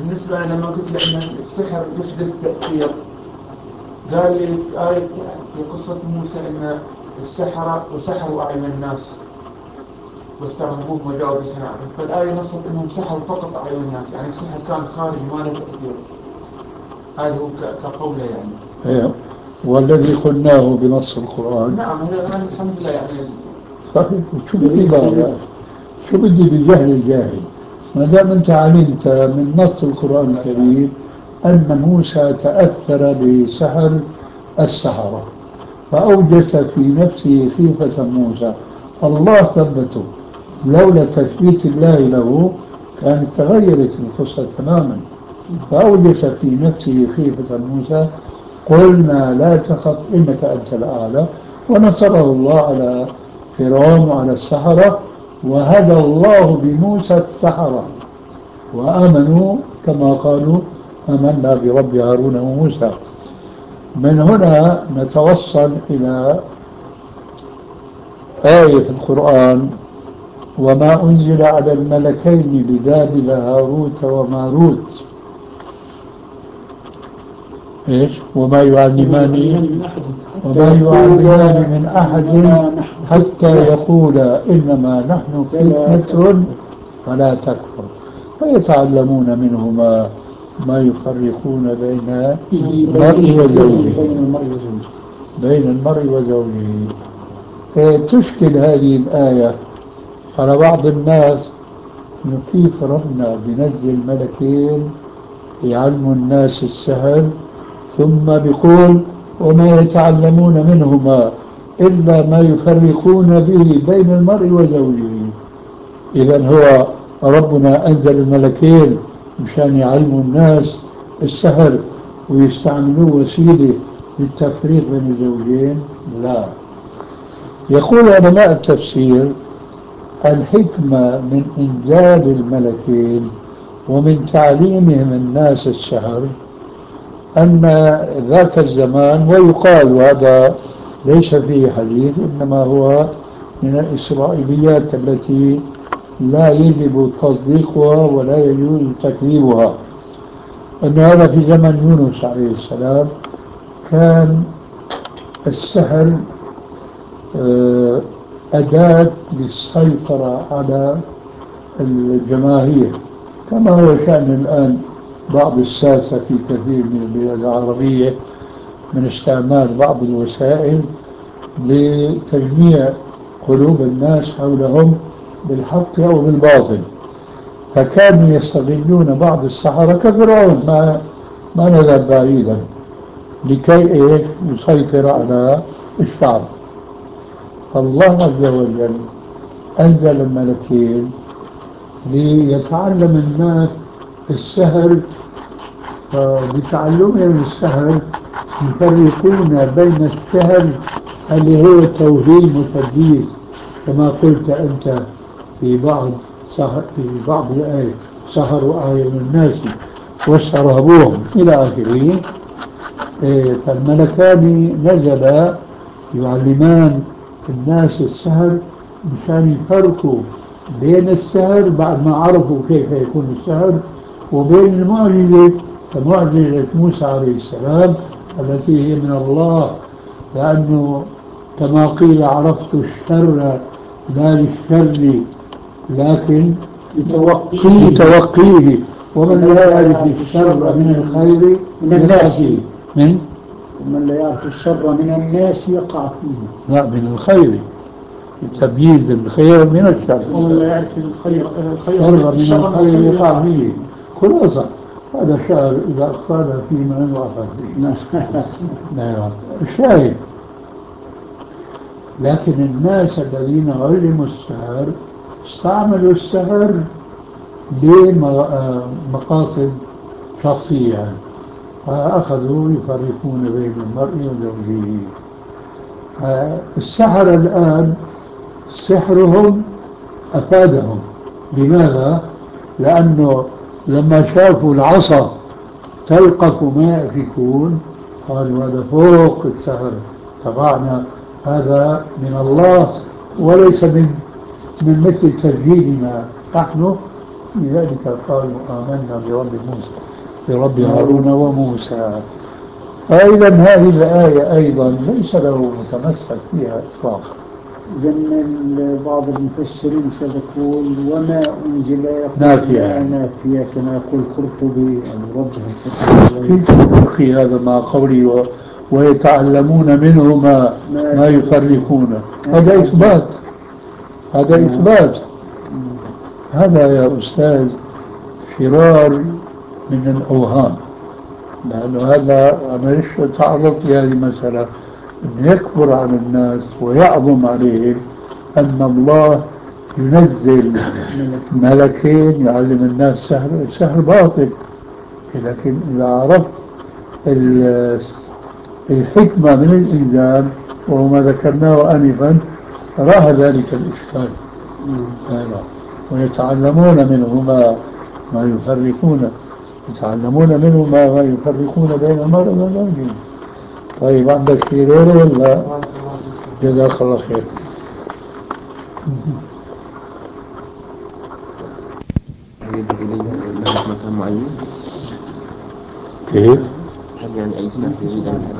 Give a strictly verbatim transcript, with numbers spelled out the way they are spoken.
بالنسبة لما قلت له أن السحر يحدث تأثير، قال لي في آية في قصة موسى أن السحرة وسحروا أعين الناس واسترهبوهم وجاءوا بسحر، فالآية نصت أنهم سحروا فقط أعين الناس، يعني السحر كان خارج ما له تأثير. هذا هو كقوله يعني. ايه والذي قلناه بنص القرآن. نعم هذا الآن الحمد لله يعني. صحيح. شو بدي بقى؟ شو بدي بجهل الجاهل؟ ما دام أنت علمت من نص القرآن الكريم أن موسى تأثر بسحر السحرة فأوجس في نفسه خيفة موسى، الله ثبته، لولا تثبيت الله له كانت تغيرت القصة تماما. فأوجس في نفسه خيفة موسى، قلنا لا تخف إنك أنت الأعلى، ونصره الله على فرعون وعلى السحرة، وهدى الله بموسى السحرة وآمنوا كما قالوا آمنا برب هارون وموسى. من هنا نتوصل إلى آية في القرآن: وما أنزل على الملكين ببابل هاروت وماروت إيش وما يعلمان وما يعلمان من أحد حتى يقولا إنما نحن فتنة فلا تكفر، فيتعلمون منهما ما يفرقون بين المرء وزوجه بين المرء وزوجه. إيه تشكل هذه الآية على بعض الناس إنه كيف ربنا بينزل ملكين يعلموا الناس السحر ثم بيقول وما يتعلمون منهما إلا ما يفرقون به بين المرء وزوجه. إذن هو ربنا أنزل الملكين مشان يعلموا الناس السحر ويستعملوه وسيلة للتفريق بين الزوجين؟ لا. يقول علماء التفسير الحكمة من إنزال الملكين ومن تعليمهم الناس السحر أن ذاك الزمان، ويقال وهذا ليس فيه حديث إنما هو من الإسرائيليات التي لا يجب تصديقها ولا يجوز تكذيبها، أن هذا في زمن يونس عليه السلام كان السحر أداة للسيطرة على الجماهير، كما هو شأن الآن بعض الساسة في كثير من البلاد العربية من استعمال بعض الوسائل لتجميع قلوب الناس حولهم بالحق أو بالباطل. فكانوا يستغلون بعض السحرة كفرعون، ما ما نذهب بعيدا، لكي إيه يسيطر على الشعب. فالله عز وجل أنزل الملكين ليتعلم الناس السحر، فبتعلمهم السحر يفرقون بين السحر اللي هو توهيم وتدليس كما قلت أنت في بعض سحر في بعض الآيات سحروا أعين الناس واسترهبوهم إلى آخره. فالملكان نزلا يعلمان الناس السحر مشان يفرقوا بين السحر بعد ما عرفوا كيف يكون السحر وبين المعجزة كمعجزة موسى عليه السلام التي هي من الله، لأنه كما قيل عرفت الشر لا للشر لكن لتوقيه، ومن لا يعرف الشر من الخير من الناس من ومن لا يعرف الشر من الناس يقع فيه. لا من الخير، تبييد الخير من الشر، ومن لا يعرف الخير الخير من الخير يقع فيه. خلاصة هذا الشعر إذا أخطأنا فيه من وقع فيه. نعم الشاهد. لكن الناس الذين علموا السحر استعملوا السحر لمقاصد شخصية، فأخذوا يفرقون بين المرء وزوجه. السحر الآن سحرهم أفادهم. لماذا؟ لأنه لما شافوا العصا تلقف ما يأفكون قالوا هذا فوق السحر تبعنا، هذا من الله وليس من من مثل تسجيلنا نحن، لذلك قالوا آمنا برب موسى برب هارون وموسى. فإذا هذه الآية أيضا ليس له متمسك فيها إطلاقا. زمن بعض المفسرين سيقول وما أنزل نافية يعني. نافية كما يقول القرطبي يعني وجه القرطبي. كيف تلقي هذا مع قولي و... ويتعلمون منه ما ما يفرقون؟ هذا إثبات، هذا إثبات. هذا يا أستاذ فرار من الأوهام، لأنه هذا أنا ليش تعرضت لهذه المسألة أن يكبر على الناس ويعظم عليهم أن الله ينزل ملكين يعلم الناس سحر. السحر باطل، لكن إذا عرفت الحكمة من الإنزال وهو ما ذكرناه آنفا راح ذلك الإشكال. ويتعلمون منه ما ما يفرقون يتعلمون منه ما, ما يفرقون بين المرء والزوج. طيب عندك شيء غيره ولا؟ جزاك الله خير. يذهب إليه مفهوم معين؟ كيف؟ هل يعني أي ساحر يريد أن